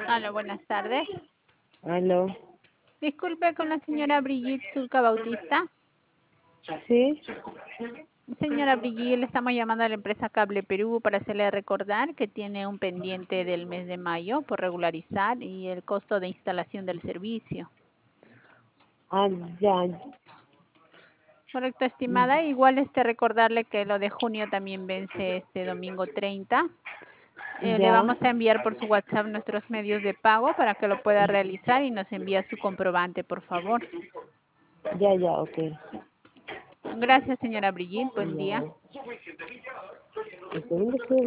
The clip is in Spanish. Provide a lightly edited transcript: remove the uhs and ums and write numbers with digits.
Hola, buenas tardes. Aló. Disculpe con la señora Brigitte Zulca Bautista. Sí, Señora Brigitte, le estamos llamando a la empresa Cable Perú para hacerle recordar que tiene un pendiente del mes de mayo por regularizar y el costo de instalación del servicio. ya. Correcto, estimada. Igual recordarle que lo de junio también vence este domingo 30. Le Ya, vamos a enviar por su WhatsApp nuestros medios de pago para que lo pueda realizar y nos envía su comprobante, por favor. ya, ok. Gracias, señora Brigitte. Buen día. Ya. El segundo